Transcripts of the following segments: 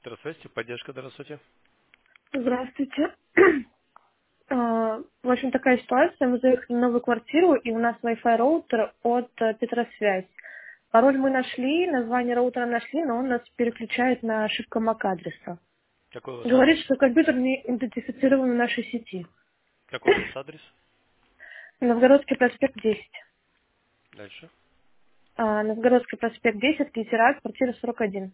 Здравствуйте, поддержка, здравствуйте. Здравствуйте. В общем, такая ситуация. Мы заехали в новую квартиру, и у нас Wi-Fi роутер от Петросвязь. Пароль мы нашли, название роутера нашли, но он нас переключает на ошибку MAC-адреса. Какой у вас адрес? Говорит, что компьютер не идентифицирован в нашей сети. Какой у вас адрес? Новгородский проспект 10. Дальше. Новгородский проспект 10, Литерат, квартира 41.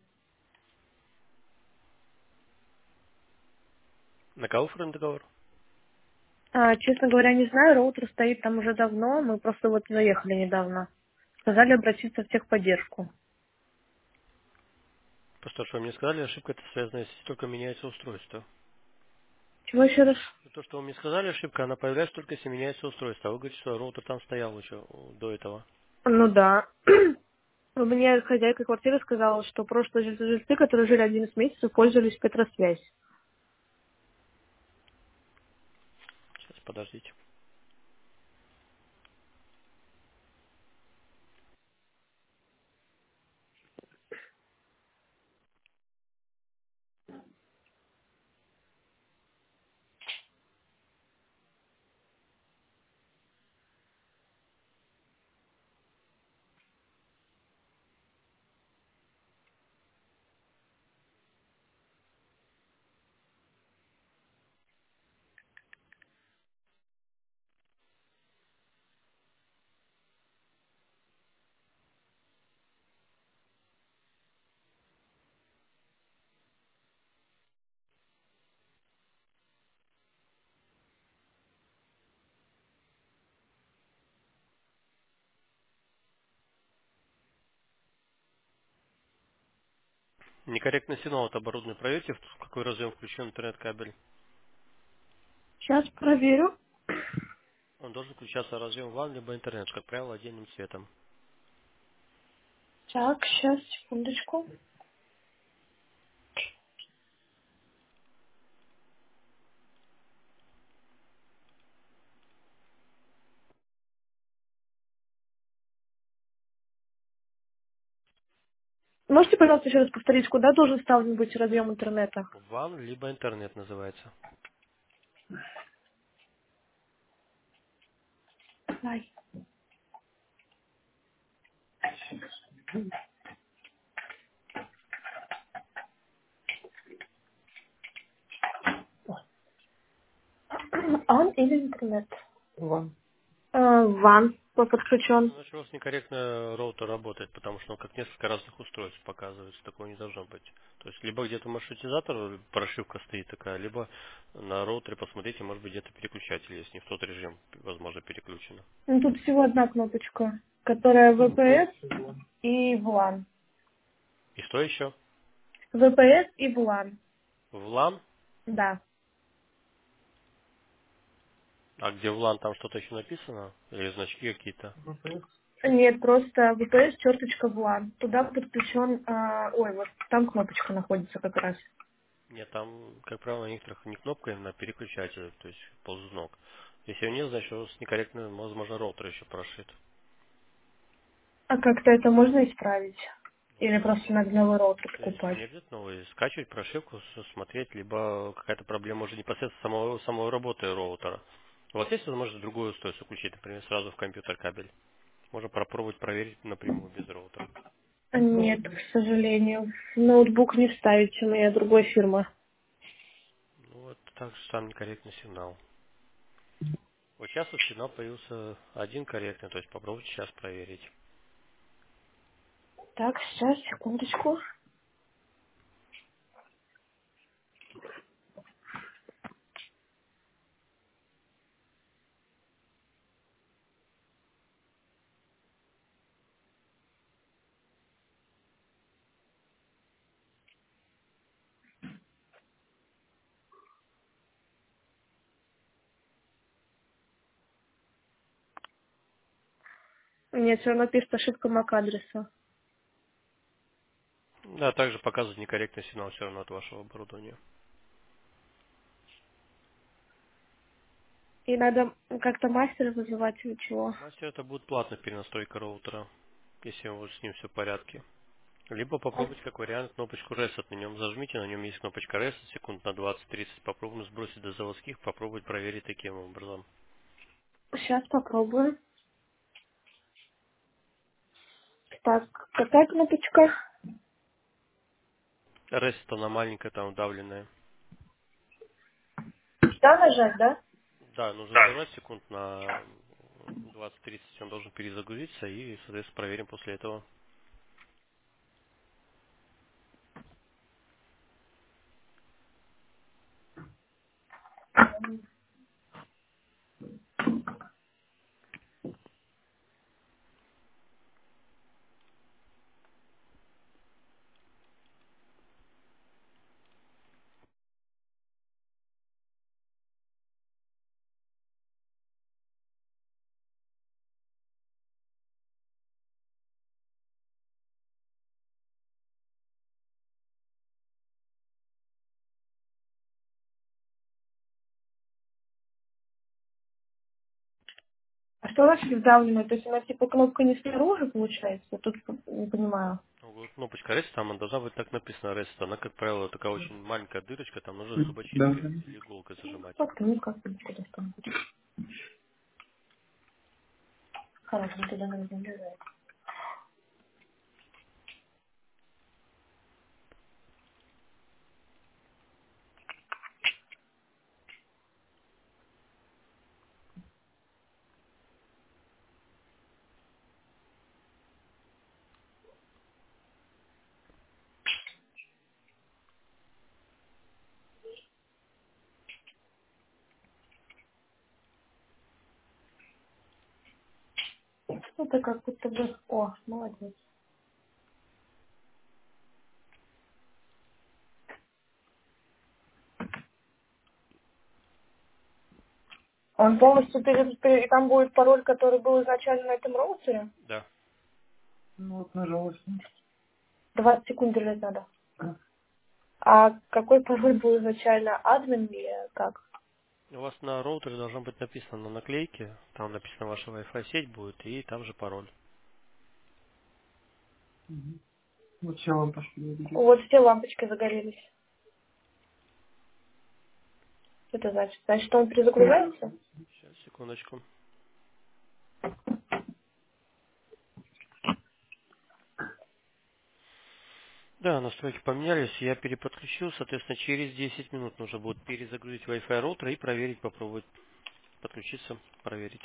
На кого оформлен договор? Честно говоря, не знаю, роутер стоит там уже давно, мы просто вот заехали недавно. Сказали обратиться в техподдержку. Просто что вы мне сказали, ошибка это связана, если только меняется устройство. Чего еще раз? То, что вы мне сказали, ошибка, она появляется только если меняется устройство. А вы говорите, что роутер там стоял еще до этого. Ну да. Мне хозяйка квартиры сказала, что прошлые жильцы, которые жили 11 месяцев, пользовались Петросвязь. Сейчас, подождите. Некорректный сигнал от оборудования. Проверьте, в какой разъем включен интернет-кабель. Сейчас проверю. Он должен включаться разъем WAN либо интернет, как правило, отдельным цветом. Так, сейчас, секундочку. Можете, пожалуйста, еще раз повторить, куда должен ставлен быть разъем интернета? WAN либо интернет называется. Ай. Он или интернет? Ван подключен. Значит, у вас некорректно роутер работает, потому что он как несколько разных устройств показывается. Такого не должно быть. То есть, либо где-то маршрутизатор, прошивка стоит такая, либо на роутере посмотрите, может быть, где-то переключатель есть, не в тот режим, возможно, переключено. Ну, тут всего одна кнопочка, которая VPS и VLAN. И что еще? VPS и VLAN, В LAN? да. А где в LAN там что-то еще написано? Или значки какие-то? Нет, просто VPS черточка VLAN. Туда подключен, вот там кнопочка находится как раз. Нет, там, как правило, на некоторых не кнопка, именно переключатель, то есть ползунок. Если его нет, значит, у вас некорректно, возможно, роутер еще прошит. А как-то это можно исправить? Ну, Или просто надо новый роутер то есть покупать? не обязательно новый, скачивать прошивку, смотреть, либо какая-то проблема уже непосредственно самой работы роутера. У вас есть возможность другое устройство включить, например, сразу в компьютер кабель. Можно попробовать проверить напрямую без роутера. Нет, к сожалению. В ноутбук не вставить, у меня другой фирмы. Ну вот так же сам некорректный сигнал. Вот сейчас вот сигнал появился один корректный, то есть попробуйте сейчас проверить. Так, сейчас, секундочку. Нет, все равно пишет ошибка MAC-адреса. Да, также показывает некорректный сигнал все равно от вашего оборудования. И надо как-то мастера вызывать или чего? Мастер это будет платная перенастройка роутера, если у вас с ним все в порядке. Либо попробуйте как вариант кнопочку Reset. На нем зажмите, на нем есть кнопочка Reset, секунд на 20-30. Попробуем сбросить до заводских, попробовать проверить таким образом. Сейчас попробую. Так, какая кнопочка? Reset она маленькая, там вдавленная. Сюда нажать, да? Да, нужно зажать секунд на 20-30, он должен перезагрузиться и, соответственно, проверим после этого. А что значит вдавленная? То есть у нас типа кнопка не снаружи получается? Тут не понимаю. Ну, вот кнопочка Reset, там она должна быть так написана Reset. Она, как правило, такая очень маленькая дырочка, там нужно Да. зубочисткой или иголкой зажимать. Воткни как-нибудь куда что-нибудь. Хорошо, мы туда надо влезать. Это как будто бы... О, молодец. Он полностью и там будет пароль, который был изначально на этом роутере? Да. Ну вот нажалась. 20 секунд держать надо. Да. А какой пароль был изначально? Админ или как? У вас на роутере должно быть написано на наклейке, там написано ваша Wi-Fi сеть будет, и там же пароль. Мгм. Вот все лампочки горят. Вот все лампочки загорелись. Что это значит? Значит, он перезагружается? Сейчас, секундочку. Да, настройки поменялись, я переподключил, соответственно, через 10 минут нужно будет перезагрузить Wi-Fi роутер и проверить, попробовать подключиться, проверить.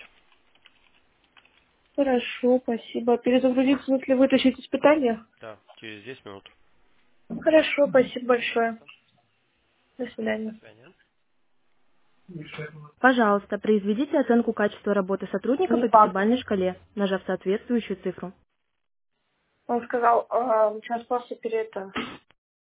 Хорошо, спасибо. Перезагрузить в смысле вытащить испытания? Да, через 10 минут. Хорошо, спасибо большое. Пожалуйста. До До свидания. свидания. Пожалуйста, произведите оценку качества работы сотрудника по Никак. пятибалльной шкале, нажав соответствующую цифру. Он сказал, сейчас просто перед